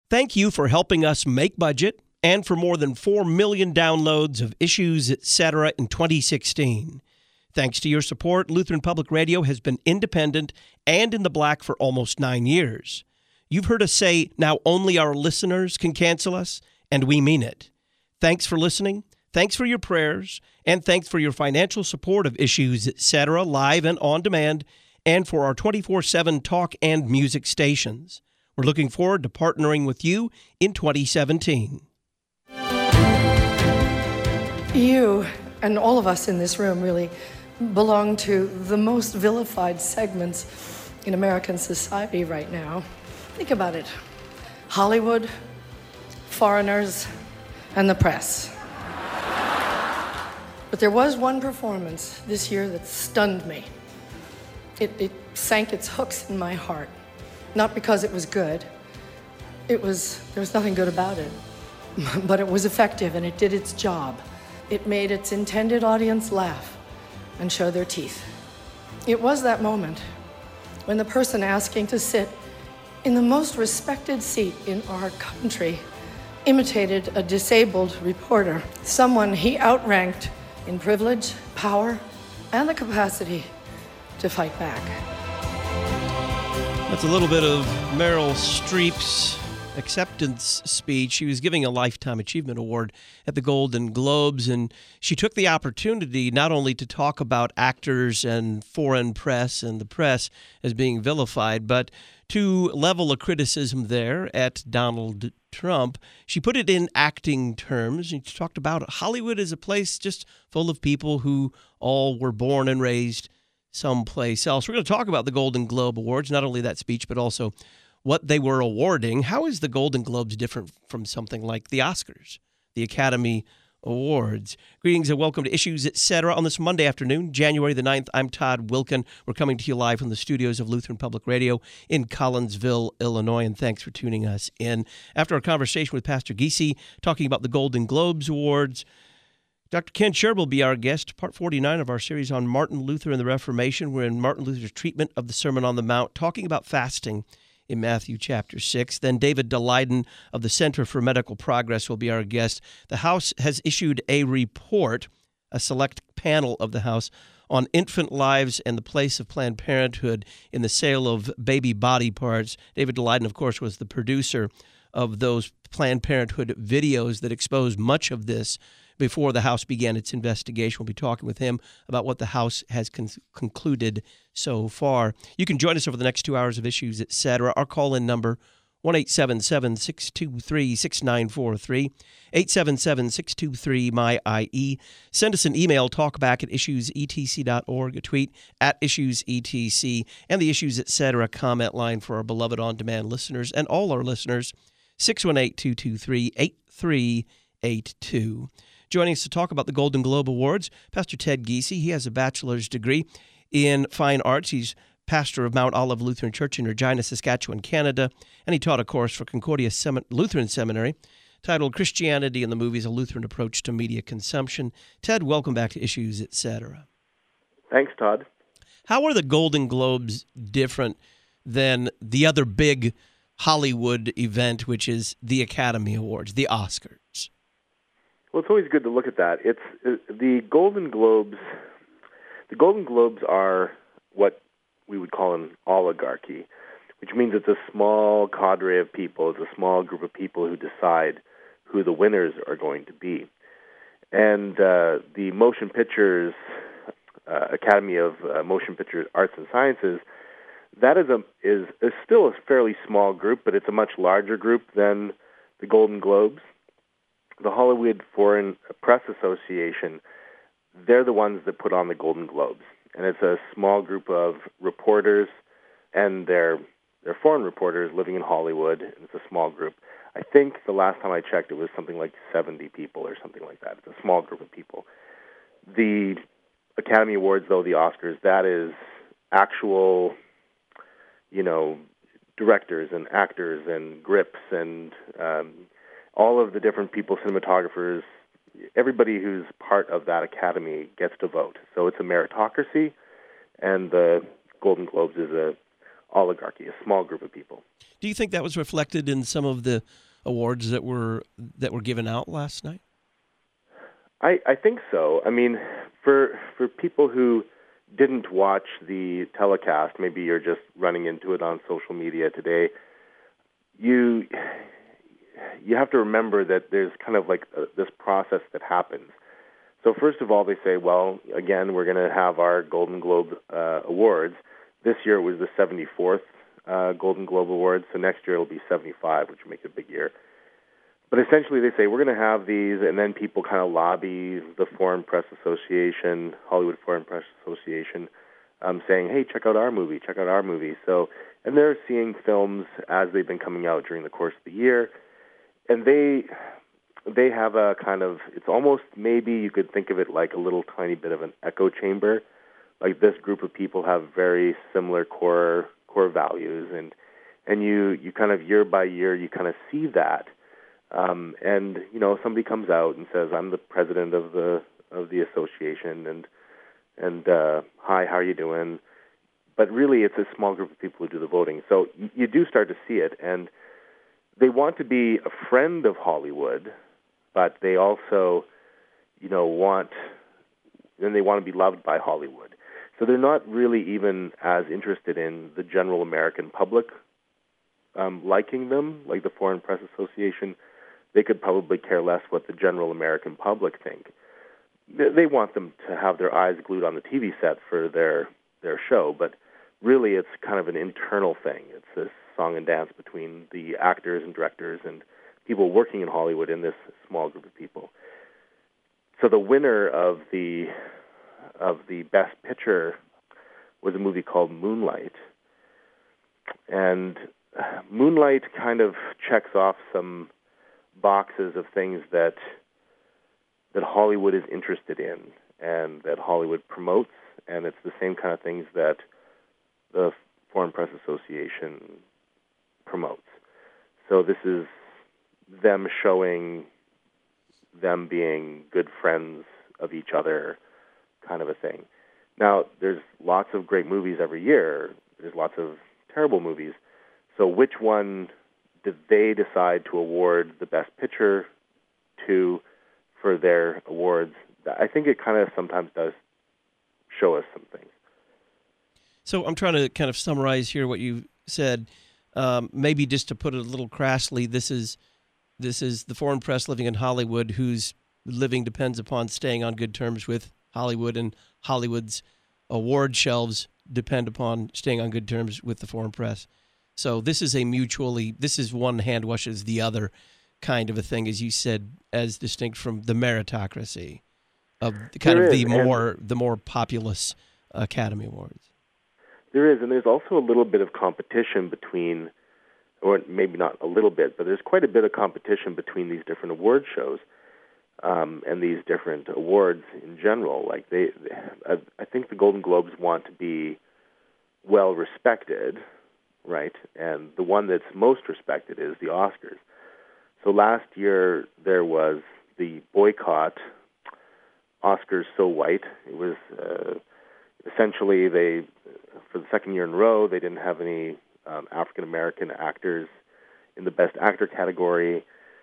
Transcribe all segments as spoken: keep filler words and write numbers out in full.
Thank you for helping us make budget and for more than four million downloads of Issues, et cetera in twenty sixteen. Thanks to your support, Lutheran Public Radio has been independent and in the black for almost nine years. You've heard us say, now only our listeners can cancel us, and we mean it. Thanks for listening, thanks for your prayers, and thanks for your financial support of Issues, et cetera, live and on demand, and for our twenty-four seven talk and music stations. We're looking forward to partnering with you in twenty seventeen. You and all of us in this room really belong to the most vilified segments in American society right now. Think about it. Hollywood, foreigners, and the press. But there was one performance this year that stunned me. It, it sank its hooks in my heart. Not because it was good. It was, there was nothing good about it. But it was effective and it did its job. It made its intended audience laugh and show their teeth. It was that moment when the person asking to sit in the most respected seat in our country imitated a disabled reporter, someone he outranked in privilege, power, and the capacity to fight back. That's a little bit of Meryl Streep's acceptance speech. She was giving a Lifetime Achievement Award at the Golden Globes, and she took the opportunity not only to talk about actors and foreign press and the press as being vilified, but to level a criticism there at Donald Trump. She put it in acting terms, and she talked about Hollywood as a place just full of people who all were born and raised someplace else. We're going to talk about the Golden Globe Awards, not only that speech, but also what they were awarding. How is the Golden Globes different from something like the Oscars, the Academy Awards? Greetings and welcome to Issues, et cetera on this Monday afternoon, January the ninth. I'm Todd Wilken. We're coming to you live from the studios of Lutheran Public Radio in Collinsville, Illinois, and thanks for tuning us in. After our conversation with Pastor Giese, talking about the Golden Globes Awards, Doctor Ken Sherb will be our guest, part forty-nine of our series on Martin Luther and the Reformation. We're in Martin Luther's treatment of the Sermon on the Mount, talking about fasting in Matthew chapter six. Then David Daleiden of the Center for Medical Progress will be our guest. The House has issued a report, a select panel of the House, on infant lives and the place of Planned Parenthood in the sale of baby body parts. David Daleiden, of course, was the producer of those Planned Parenthood videos that exposed much of this before the House began its investigation. We'll be talking with him about what the House has con- concluded so far. You can join us over the next two hours of Issues, et cetera. Our call-in number, one eight seven seven, six two three, six nine four three, eight seven seven, six two three, M Y I E. Send us an email, talkback at issues e t c dot org, a tweet at issuesetc, and the Issues, et cetera comment line for our beloved on-demand listeners and all our listeners, six one eight, two two three, eight three eight two. Joining us to talk about the Golden Globe Awards, Pastor Ted Giese. He has a bachelor's degree in fine arts. He's pastor of Mount Olive Lutheran Church in Regina, Saskatchewan, Canada, and he taught a course for Concordia Sem- Lutheran Seminary titled Christianity in the Movies, a Lutheran Approach to Media Consumption. Ted, welcome back to Issues, et cetera. Thanks, Todd. How are the Golden Globes different than the other big Hollywood event, which is the Academy Awards, the Oscars? Well, it's always good to look at that. It's uh, the Golden Globes. The Golden Globes are what we would call an oligarchy, which means it's a small cadre of people. It's a small group of people who decide who the winners are going to be. And uh, the Motion Pictures uh, Academy of uh, Motion Picture Arts and Sciences, that is a is, is still a fairly small group, but it's a much larger group than the Golden Globes. The Hollywood Foreign Press Association, they're the ones that put on the Golden Globes. And it's a small group of reporters, and they're, they're foreign reporters living in Hollywood. And it's a small group. I think the last time I checked, it was something like seventy people or something like that. It's a small group of people. The Academy Awards, though, the Oscars, that is actual, you know, directors and actors and grips and um, all of the different people, cinematographers, everybody who's part of that academy gets to vote. So it's a meritocracy, and the Golden Globes is a oligarchy, a small group of people. Do you think that was reflected in some of the awards that were that were given out last night? I, I think so. I mean, for for people who didn't watch the telecast, maybe you're just running into it on social media today, you you have to remember that there's kind of like a, this process that happens. So first of all, they say, well, again, we're going to have our Golden Globe uh, Awards. This year it was the seventy-fourth uh, Golden Globe Awards, so next year it'll be seventy-five, which will make it a big year. But essentially they say, we're going to have these, and then people kind of lobby the Foreign Press Association, Hollywood Foreign Press Association, um, saying, hey, check out our movie, check out our movie. So, and they're seeing films as they've been coming out during the course of the year, and they they have a kind of, it's almost, maybe you could think of it like a little tiny bit of an echo chamber. Like this group of people have very similar core core values, and and you, you kind of year by year, you kind of see that. Um, and you know, somebody comes out and says, "I'm the president of the of the association," and and uh, hi, how are you doing? But really, it's a small group of people who do the voting. So you, you do start to see it, and they want to be a friend of Hollywood, but they also, you know, want and they want to be loved by Hollywood. So they're not really even as interested in the general American public um, liking them, like the Foreign Press Association. They could probably care less what the general American public think. They want them to have their eyes glued on the T V set for their their show, but really it's kind of an internal thing. It's this song and dance between the actors and directors and people working in Hollywood in this small group of people. So the winner of the of the Best Picture was a movie called Moonlight, and Moonlight kind of checks off some boxes of things that that Hollywood is interested in and that Hollywood promotes, and it's the same kind of things that the Foreign Press Association promotes. So this is them showing them being good friends of each other, kind of a thing. Now, there's lots of great movies every year. There's lots of terrible movies. So which one did they decide to award the Best Picture to for their awards? I think it kind of sometimes does show us some things. So I'm trying to kind of summarize here what you said. Um, maybe just to put it a little crassly, this is this is the foreign press living in Hollywood whose living depends upon staying on good terms with Hollywood, and Hollywood's award shelves depend upon staying on good terms with the foreign press. So this is a mutually, this is one hand washes the other kind of a thing, as you said, as distinct from the meritocracy of the kind there of is, the more the more populous Academy Awards. There is, and there's also a little bit of competition between, or maybe not a little bit, but there's quite a bit of competition between these different award shows um, and these different awards in general. Like they, I, I think the Golden Globes want to be well respected, right? And the one that's most respected is the Oscars. So last year there was the boycott, Oscars So White. It was uh, essentially they, for the second year in a row, they didn't have any um, African-American actors in the Best Actor category.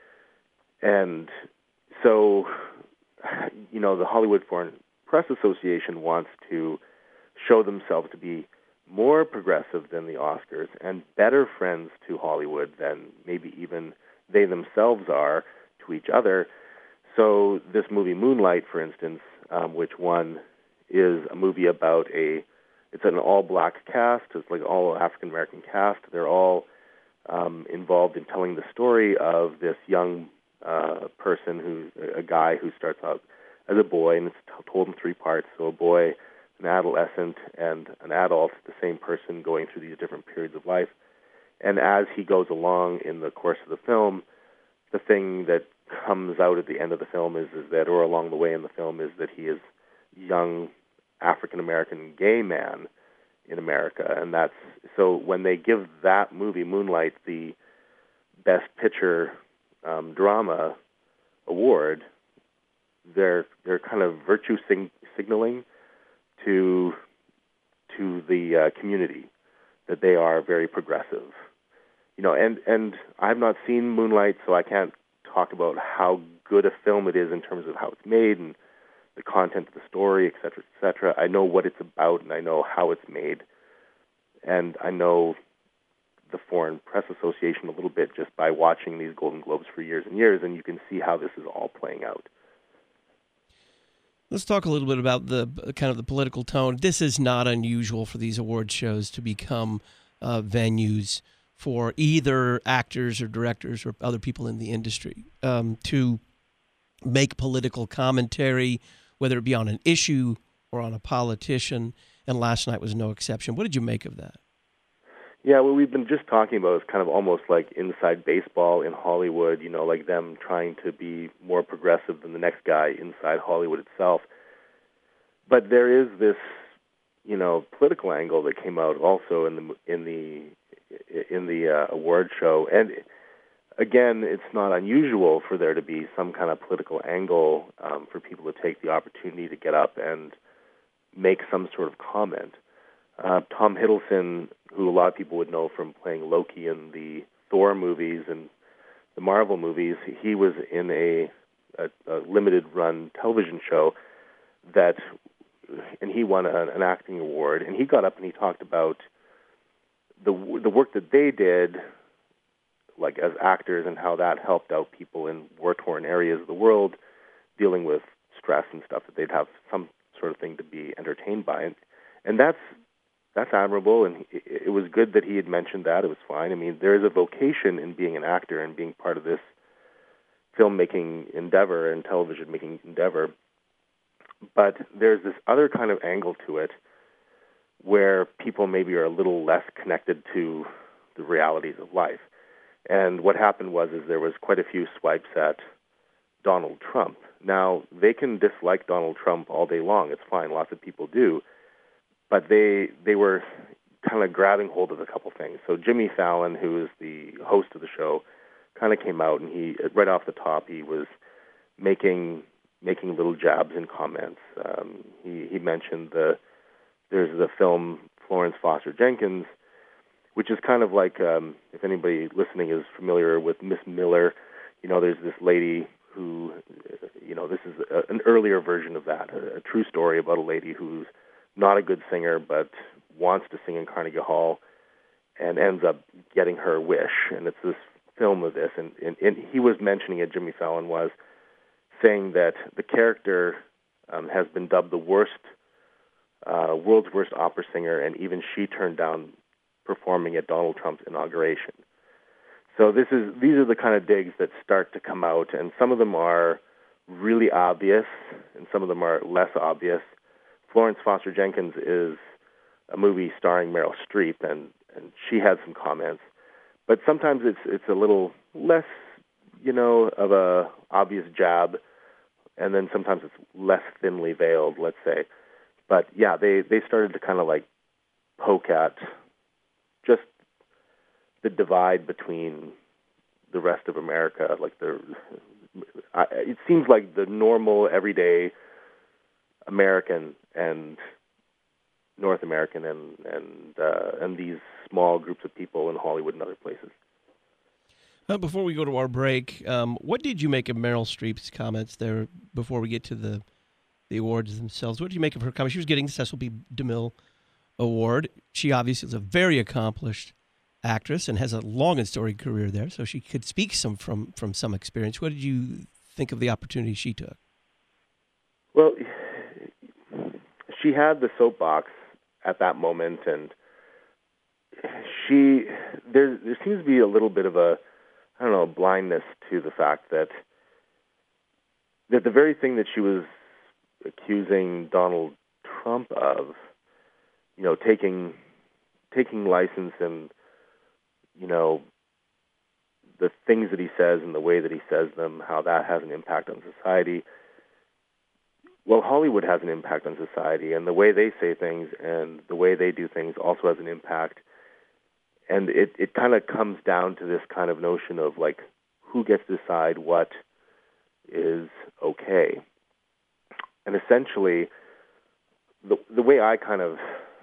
And so, you know, the Hollywood Foreign Press Association wants to show themselves to be more progressive than the Oscars and better friends to Hollywood than maybe even they themselves are to each other. So this movie Moonlight, for instance, um, which won, is a movie about a, it's an all-black cast. It's like all African-American cast. They're all um, involved in telling the story of this young uh, person, who's a guy who starts out as a boy, and it's t- told in three parts. So a boy, an adolescent, and an adult, the same person going through these different periods of life. And as he goes along in the course of the film, the thing that comes out at the end of the film is, is that, or along the way in the film, is that he is a young African-American gay man in America. And that's, so when they give that movie, Moonlight, the Best Picture um, Drama Award, they're they're kind of virtue sing- signaling to to the uh, community, that they are very progressive. You know, and, and I've not seen Moonlight, so I can't talk about how good a film it is in terms of how it's made and the content of the story, et cetera, et cetera. I know what it's about, and I know how it's made, and I know the Foreign Press Association a little bit just by watching these Golden Globes for years and years, and you can see how this is all playing out. Let's talk a little bit about the kind of the political tone. This is not unusual for these award shows to become uh, venues for either actors or directors or other people in the industry um, to make political commentary, whether it be on an issue or on a politician, and last night was no exception. What did you make of that? Yeah, what we've been just talking about is kind of almost like inside baseball in Hollywood, you know, like them trying to be more progressive than the next guy inside Hollywood itself. But there is this, you know, political angle that came out also in the in the in the uh, award show, and again, it's not unusual for there to be some kind of political angle um, for people to take the opportunity to get up and make some sort of comment. Uh, Tom Hiddleston, who a lot of people would know from playing Loki in the Thor movies and the Marvel movies, he was in a, a, a limited-run television show that, and he won a, an acting award, and he got up and he talked about the the work that they did, like as actors, and how that helped out people in war-torn areas of the world dealing with stress and stuff, that they'd have some sort of thing to be entertained by. And, and that's that's admirable, and it, it was good that he had mentioned that. It was fine. I mean, there is a vocation in being an actor and being part of this filmmaking endeavor and television-making endeavor. But there's this other kind of angle to it where people maybe are a little less connected to the realities of life. And what happened was is there was quite a few swipes at Donald Trump. Now, they can dislike Donald Trump all day long. It's fine. Lots of people do. But they they were kind of grabbing hold of a couple things. So Jimmy Fallon, who is the host of the show, kind of came out, and he, right off the top, he was making making little jabs and comments. Um, he, he mentioned the there's the film Florence Foster Jenkins, which is kind of like, um, if anybody listening is familiar with Miss Miller, you know, there's this lady who, you know, this is a, an earlier version of that, a, a true story about a lady who's not a good singer but wants to sing in Carnegie Hall and ends up getting her wish. And it's this film of this. And, and, and he was mentioning it, Jimmy Fallon was, saying that the character um, has been dubbed the worst, uh, world's worst opera singer, and even she turned down performing at Donald Trump's inauguration. So this is these are the kind of digs that start to come out, and some of them are really obvious, and some of them are less obvious. Florence Foster Jenkins is a movie starring Meryl Streep, and, and she had some comments. But sometimes it's it's a little less, you know, of a obvious jab, and then sometimes it's less thinly veiled, let's say. But yeah, they, they started to kind of like poke at just the divide between the rest of America. Like the, I, it seems like the normal, everyday American and North American and and uh, and these small groups of people in Hollywood and other places. Uh, before we go to our break, um, what did you make of Meryl Streep's comments there before we get to the the awards themselves? What did you make of her comments? She was getting the Cecil B. DeMille Award. She obviously is a very accomplished actress and has a long and storied career there, so she could speak some from, from some experience. What did you think of the opportunity she took? Well, she had the soapbox at that moment, and she there there seems to be a little bit of a I don't know blindness to the fact that that the very thing that she was accusing Donald Trump of, you know, taking taking license in, you know, the things that he says and the way that he says them, how that has an impact on society. Well, Hollywood has an impact on society, and the way they say things and the way they do things also has an impact. And it, it kind of comes down to this kind of notion of, like, who gets to decide what is okay. And essentially, the the way I kind of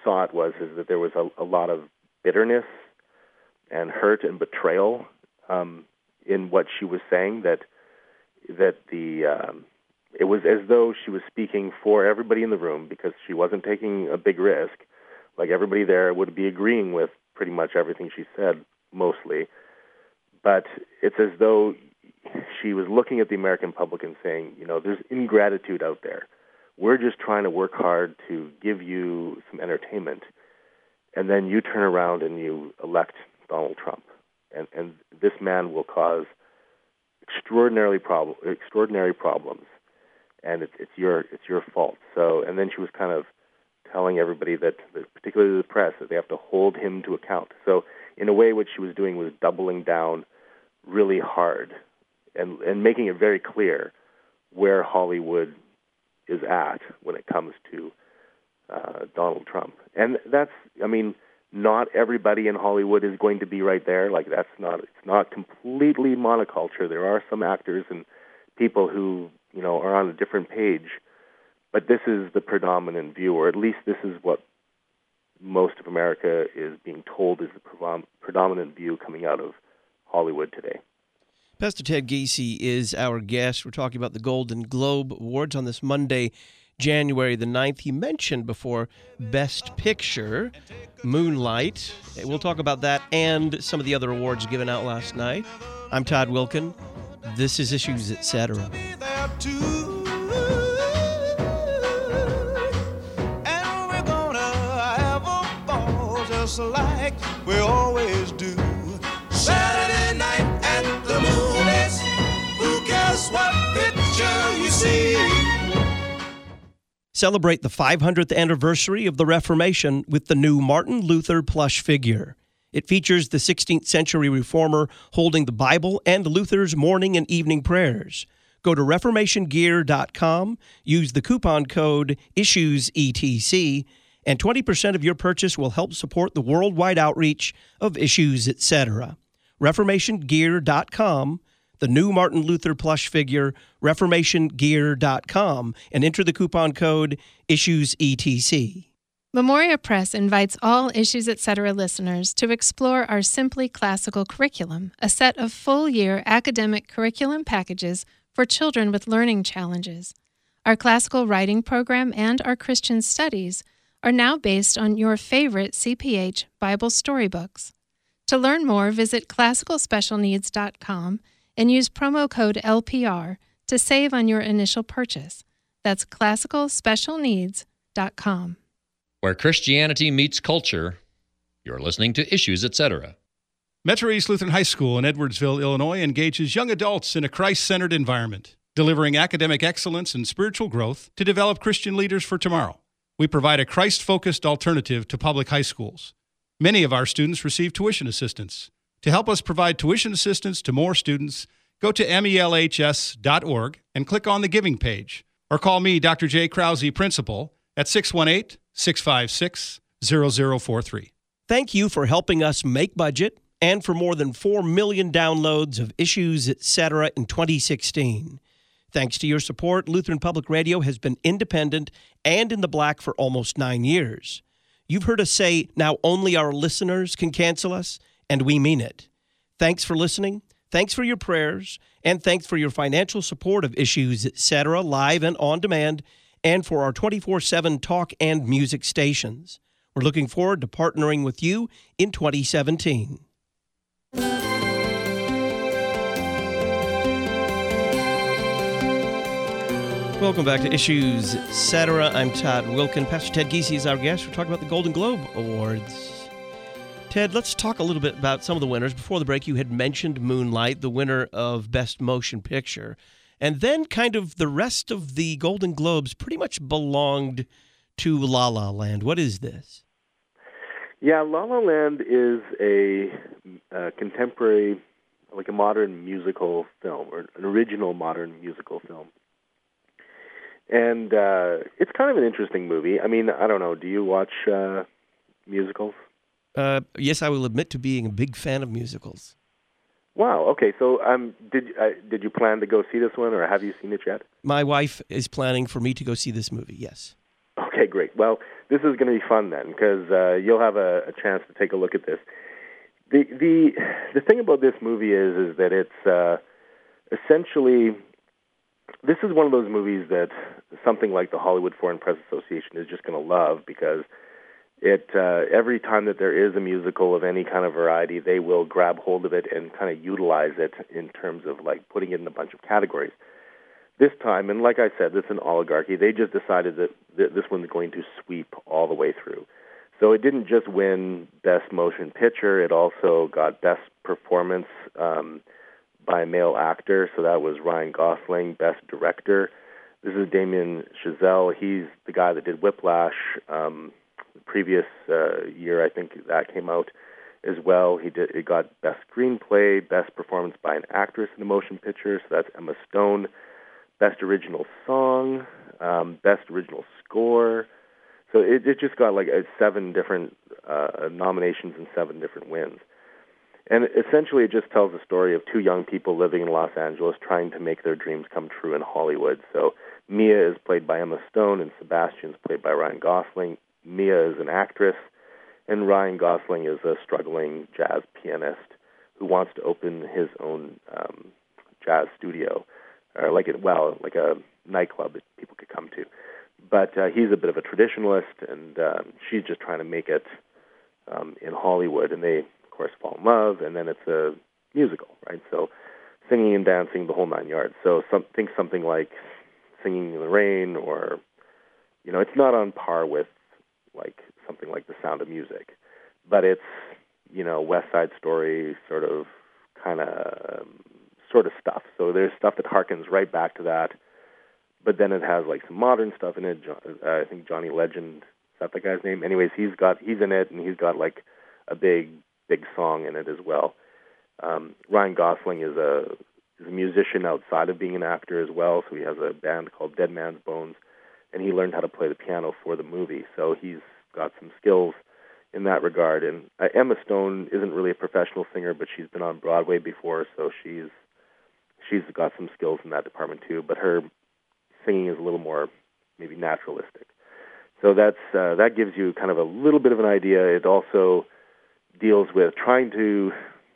thought was is that there was a, a lot of bitterness and hurt and betrayal um, in what she was saying. That that the um, it was as though she was speaking for everybody in the room because she wasn't taking a big risk. Like everybody there would be agreeing with pretty much everything she said, mostly. But it's as though she was looking at the American public and saying, you know, there's ingratitude out there. We're just trying to work hard to give you some entertainment, and then you turn around and you elect Donald Trump. And, and this man will cause extraordinary problem, extraordinary problems, and it's, it's your it's your fault. So, and then she was kind of telling everybody that, that, particularly the press, that they have to hold him to account. So, in a way, what she was doing was doubling down really hard and and making it very clear where Hollywood is at when it comes to uh, Donald Trump. And that's, I mean, not everybody in Hollywood is going to be right there. Like, that's not, it's not completely monoculture. There are some actors and people who, you know, are on a different page. But this is the predominant view, or at least this is what most of America is being told is the predominant view coming out of Hollywood today. Pastor Ted Giese is our guest. We're talking about the Golden Globe Awards on this Monday, January the ninth. He mentioned before Best Picture, Moonlight. We'll talk about that and some of the other awards given out last night. I'm Todd Wilken. This is Issues, et cetera. Like we always do. Saturday night at the movies. Who cares what picture you see? Celebrate the five hundredth anniversary of the Reformation with the new Martin Luther plush figure. It features the sixteenth century reformer holding the Bible and Luther's morning and evening prayers. Go to reformation gear dot com, use the coupon code issues E T C, and twenty percent of your purchase will help support the worldwide outreach of Issues, et cetera. reformation gear dot com, the new Martin Luther plush figure, reformation gear dot com, and enter the coupon code Issues E T C. Memoria Press invites all Issues, et cetera listeners to explore our Simply Classical curriculum, a set of full-year academic curriculum packages for children with learning challenges. Our classical writing program and our Christian studies are now based on your favorite C P H Bible storybooks. To learn more, visit classical special needs dot com and use promo code L P R to save on your initial purchase. That's classical special needs dot com. Where Christianity meets culture, you're listening to Issues, et cetera. Metro East Lutheran High School in Edwardsville, Illinois engages young adults in a Christ-centered environment, delivering academic excellence and spiritual growth to develop Christian leaders for tomorrow. We provide a Christ-focused alternative to public high schools. Many of our students receive tuition assistance. To help us provide tuition assistance to more students, go to M E L H S dot org and click on the Giving page, or call me, Doctor Jay Krause, Principal, at six one eight, six five six, zero zero four three. Thank you for helping us make budget and for more than four million downloads of Issues, et cetera in twenty sixteen. Thanks to your support, Lutheran Public Radio has been independent and in the black for almost nine years. You've heard us say, now only our listeners can cancel us, and we mean it. Thanks for listening, thanks for your prayers, and thanks for your financial support of Issues, et cetera, live and on demand, and for our twenty-four seven talk and music stations. We're looking forward to partnering with you in twenty seventeen. Welcome back to Issues, et cetera. I'm Todd Wilken. Pastor Ted Giese is our guest. We're talking about the Golden Globe Awards. Ted, let's talk a little bit about some of the winners. Before the break, you had mentioned Moonlight, the winner of Best Motion Picture. And then kind of the rest of the Golden Globes pretty much belonged to La La Land. What is this? Yeah, La La Land is a, a contemporary, like a modern musical film, or an original modern musical film. And uh, it's kind of an interesting movie. I mean, I don't know. Do you watch uh, musicals? Uh, yes, I will admit to being a big fan of musicals. Wow. Okay. So, um, did uh, did you plan to go see this one, or have you seen it yet? My wife is planning for me to go see this movie. Yes. Okay. Okay, great. Well, this is going to be fun then, because uh, you'll have a, a chance to take a look at this. The the the thing about this movie is is that it's uh, essentially, this is one of those movies that something like the Hollywood Foreign Press Association is just going to love, because it uh, every time that there is a musical of any kind of variety, they will grab hold of it and kind of utilize it in terms of like putting it in a bunch of categories. This time, and like I said, this is an oligarchy, they just decided that th- this one's going to sweep all the way through. So it didn't just win Best Motion Picture, it also got Best Performance um, by a Male Actor, so that was Ryan Gosling. Best Director, this is Damien Chazelle. He's the guy that did Whiplash. Um, the previous uh, year, I think that came out as well. He did. It got Best Screenplay, Best Performance by an Actress in a Motion Picture, so that's Emma Stone. Best Original Song, um, Best Original Score. So it, it just got like uh, seven different uh, nominations and seven different wins. And essentially it just tells the story of two young people living in Los Angeles trying to make their dreams come true in Hollywood. So Mia is played by Emma Stone and Sebastian's played by Ryan Gosling. Mia is an actress and Ryan Gosling is a struggling jazz pianist who wants to open his own um, jazz studio. Or like it, well, like a nightclub that people could come to. But uh, he's a bit of a traditionalist, and um, she's just trying to make it um, in Hollywood. And they, of course, fall in love, and then it's a musical, right? So singing and dancing, the whole nine yards. So some, think something like Singing in the Rain, or, you know, it's not on par with like something like The Sound of Music, but it's, you know, West Side Story sort of kind of... Um, sort of stuff. So there's stuff that harkens right back to that, but then it has like some modern stuff in it. Uh, I think Johnny Legend, is that the guy's name? Anyways, he's got he's in it, and he's got like a big big song in it as well. Um, Ryan Gosling is a is a musician outside of being an actor as well. So he has a band called Dead Man's Bones, and he learned how to play the piano for the movie. So he's got some skills in that regard. And uh, Emma Stone isn't really a professional singer, but she's been on Broadway before, so she's She's got some skills in that department too, but her singing is a little more maybe naturalistic. So that's uh, that gives you kind of a little bit of an idea. It also deals with trying to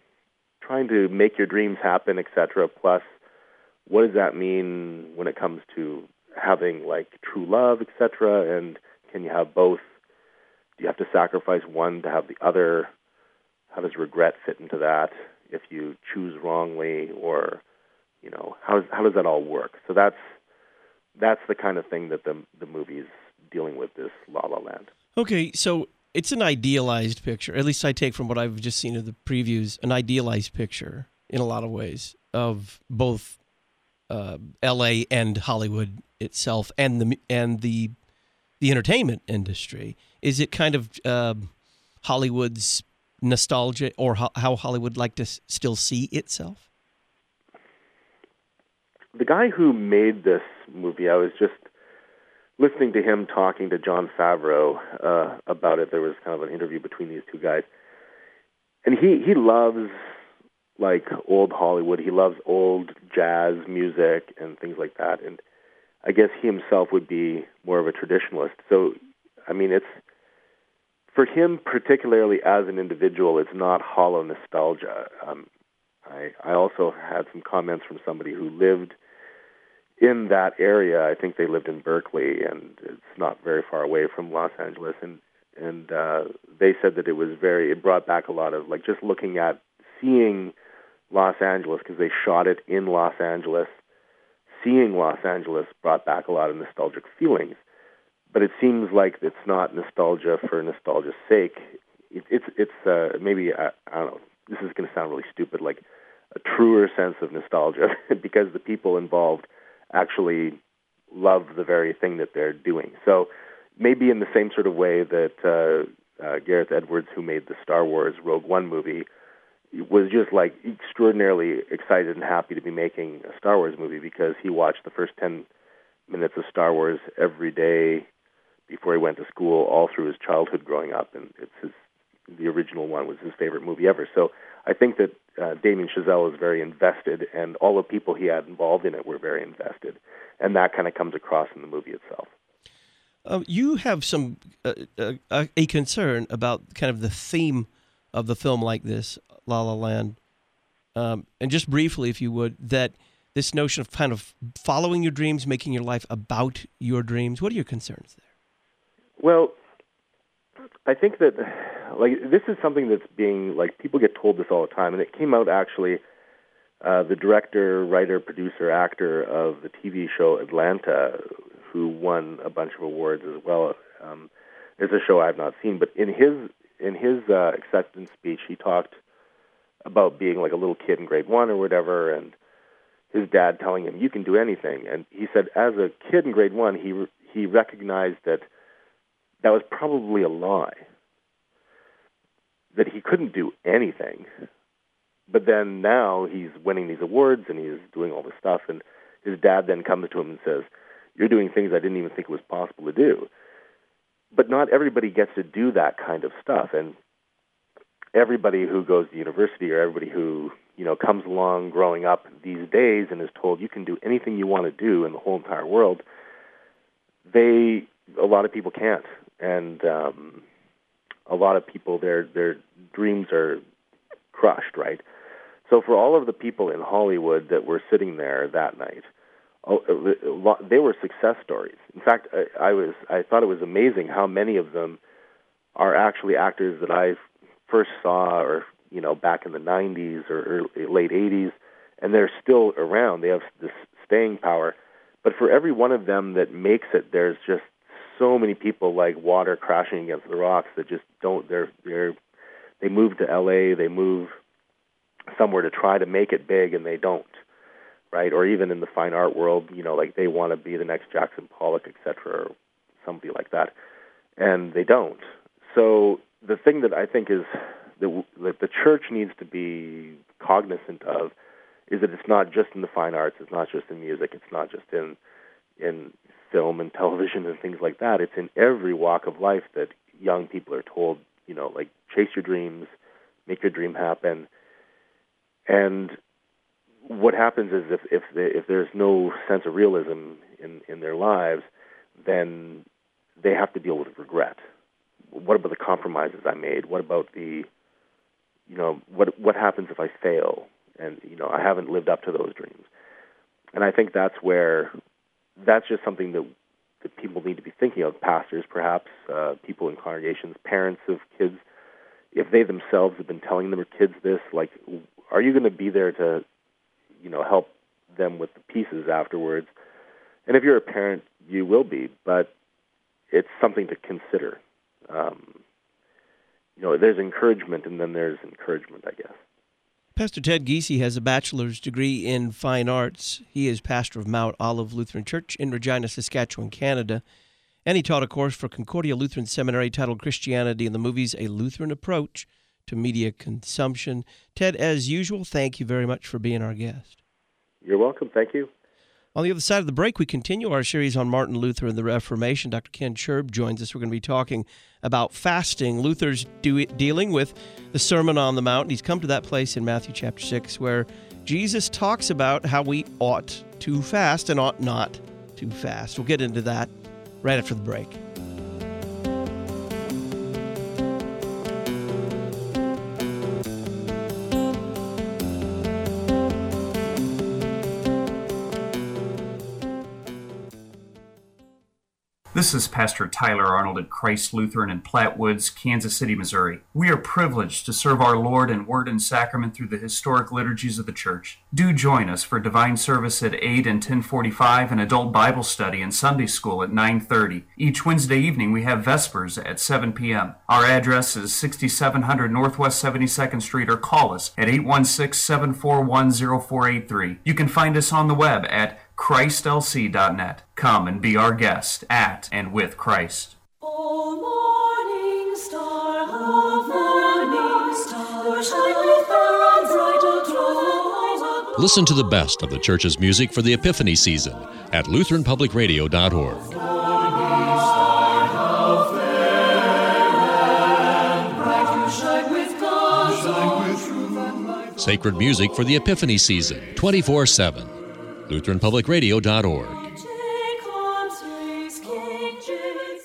trying to make your dreams happen, et cetera. Plus, what does that mean when it comes to having like true love, et cetera? And can you have both? Do you have to sacrifice one to have the other? How does regret fit into that if you choose wrongly, or you know, how does how does that all work? So that's that's the kind of thing that the the movie's dealing with, this La La Land. Okay, so it's an idealized picture. At least I take from what I've just seen of the previews, an idealized picture in a lot of ways of both uh, L A and Hollywood itself, and the and the the entertainment industry. Is it kind of uh, Hollywood's nostalgia, or ho- how Hollywood like to s- still see itself? The guy who made this movie, I was just listening to him talking to Jon Favreau uh, about it. There was kind of an interview between these two guys. And he, he loves, like, old Hollywood. He loves old jazz music and things like that. And I guess he himself would be more of a traditionalist. So, I mean, it's, for him particularly as an individual, it's not hollow nostalgia. Um, I, I also had some comments from somebody who lived in that area. I think they lived in Berkeley, and it's not very far away from Los Angeles. And and uh, they said that it was very, it brought back a lot of, like, just looking at, seeing Los Angeles, because they shot it in Los Angeles, seeing Los Angeles brought back a lot of nostalgic feelings. But it seems like it's not nostalgia for nostalgia's sake. It, it's, it's uh, maybe, I, I don't know, this is going to sound really stupid, like a truer sense of nostalgia, because the people involved actually love the very thing that they're doing. So maybe in the same sort of way that uh, uh, Gareth Edwards, who made the Star Wars Rogue One movie, was just like extraordinarily excited and happy to be making a Star Wars movie, because he watched the first ten minutes of Star Wars every day before he went to school, all through his childhood growing up, and it's his, the original one was his favorite movie ever. So I think that uh, Damien Chazelle is very invested, and all the people he had involved in it were very invested, and that kind of comes across in the movie itself. Um, you have some uh, uh, a concern about kind of the theme of the film like this, La La Land. Um, and just briefly, if you would, that this notion of kind of following your dreams, making your life about your dreams. What are your concerns there? Well, I think that, like, this is something that's being, like, people get told this all the time, and it came out actually, uh, the director, writer, producer, actor of the T V show Atlanta, who won a bunch of awards as well. Um, it's a show I've not seen, but in his in his uh, acceptance speech, he talked about being like a little kid in grade one or whatever, and his dad telling him, you can do anything. And he said as a kid in grade one, he he recognized that that was probably a lie, that he couldn't do anything. But then now he's winning these awards and he's doing all this stuff, and his dad then comes to him and says, you're doing things I didn't even think it was possible to do. But not everybody gets to do that kind of stuff, and everybody who goes to university or everybody who, you know, comes along growing up these days and is told you can do anything you want to do in the whole entire world, they, a lot of people can't. And um, a lot of people, their their dreams are crushed, right? So for all of the people in Hollywood that were sitting there that night, they were success stories. In fact, I, I was I thought it was amazing how many of them are actually actors that I first saw, or you know, back in the nineties or early, late eighties, and they're still around. They have this staying power. But for every one of them that makes it, there's just so many people like water crashing against the rocks that just don't. They're they're they move to L A, they move somewhere to try to make it big, and they don't. Right, or even in the fine art world, you know, like they want to be the next Jackson Pollock, et cetera, or somebody like that, and they don't. So the thing that I think is that, that the church needs to be cognizant of is that it's not just in the fine arts, it's not just in music, it's not just in in film and television and things like that. It's in every walk of life that young people are told, you know, like chase your dreams, make your dream happen, and what happens is if if, they, if there's no sense of realism in, in their lives, then they have to deal with regret. What about the compromises I made? What about the, you know, what what happens if I fail? And, you know, I haven't lived up to those dreams. And I think that's where, that's just something that, that people need to be thinking of, pastors perhaps, uh, people in congregations, parents of kids. If they themselves have been telling their kids this, like, are you going to be there to, you know, help them with the pieces afterwards? And if you're a parent, you will be, but it's something to consider. Um, you know, there's encouragement, and then there's encouragement, I guess. Pastor Ted Giese has a bachelor's degree in fine arts. He is pastor of Mount Olive Lutheran Church in Regina, Saskatchewan, Canada, and he taught a course for Concordia Lutheran Seminary titled Christianity in the Movies, A Lutheran Approach to Media Consumption. Ted, as usual, thank you very much for being our guest. You're welcome. Thank you. On the other side of the break, we continue our series on Martin Luther and the Reformation. Doctor Ken Scherb joins us. We're going to be talking about fasting. Luther's do, dealing with the Sermon on the Mount. He's come to that place in Matthew chapter six where Jesus talks about how we ought to fast and ought not to fast. We'll get into that right after the break. This is Pastor Tyler Arnold at Christ Lutheran in Platte Woods, Kansas City, Missouri. We are privileged to serve our Lord in word and sacrament through the historic liturgies of the church. Do join us for divine service at eight and ten forty-five and adult Bible study and Sunday school at nine thirty. Each Wednesday evening we have Vespers at seven p.m. Our address is sixty-seven hundred Northwest seventy-second Street, or call us at eight one six, seven four one, zero four eight three. You can find us on the web at Christ L C dot net. Come and be our guest at and with Christ. O morning star, O morning star, shine fair and bright across. Listen to the best of the church's music for the Epiphany season at Lutheran Public Radio dot org. Sacred music for the Epiphany season, twenty-four seven. Lutheran Public Radio dot org.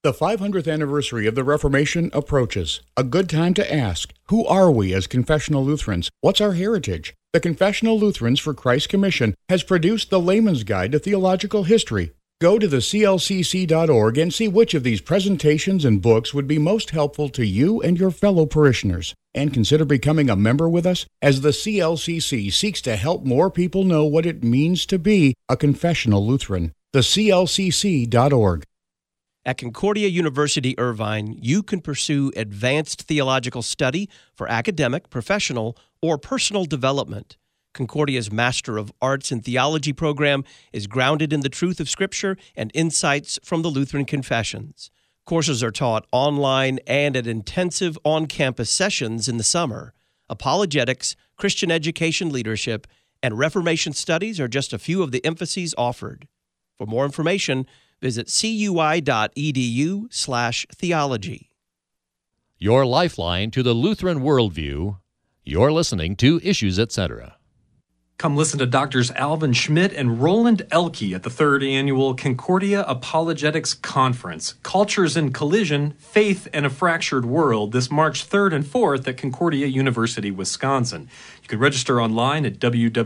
The five hundredth anniversary of the Reformation approaches. A good time to ask, who are we as confessional Lutherans? What's our heritage? The Confessional Lutherans for Christ Commission has produced the Layman's Guide to Theological History. Go to the C L C C dot org and see which of these presentations and books would be most helpful to you and your fellow parishioners. And consider becoming a member with us as the C L C C seeks to help more people know what it means to be a confessional Lutheran. The C L C C dot org. At Concordia University Irvine, you can pursue advanced theological study for academic, professional, or personal development. Concordia's Master of Arts in Theology program is grounded in the truth of Scripture and insights from the Lutheran Confessions. Courses are taught online and at intensive on-campus sessions in the summer. Apologetics, Christian education leadership, and Reformation studies are just a few of the emphases offered. For more information, visit cui.edu slash theology. Your lifeline to the Lutheran worldview. You're listening to Issues, et cetera. Come listen to Doctors Alvin Schmidt and Roland Elke at the third annual Concordia Apologetics Conference, Cultures in Collision, Faith and a Fractured World, this March third and fourth at Concordia University, Wisconsin. You can register online at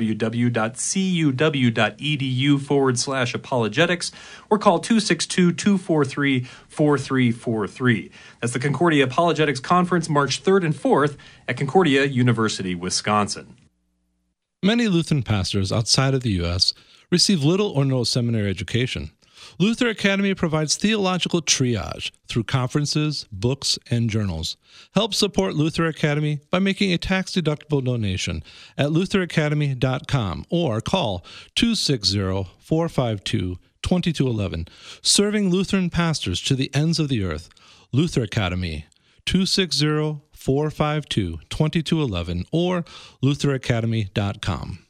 www.cuw.edu forward slash apologetics or call two six two, two four three, four three four three. That's the Concordia Apologetics Conference, March third and fourth at Concordia University, Wisconsin. Many Lutheran pastors outside of the U S receive little or no seminary education. Luther Academy provides theological triage through conferences, books, and journals. Help support Luther Academy by making a tax-deductible donation at luther academy dot com or call two six zero, four five two, two two one one. Serving Lutheran pastors to the ends of the earth. Luther Academy, two six zero, four five two, two two one one or luther academy dot com.